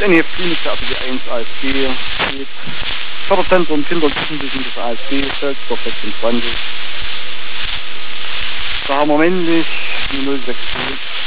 NEF Klinik der APG 1 ASG steht. Förderzentrum Kinder- und Jugendlichen des ASG, Feldstoff 26. Da haben wir männlich eine 060.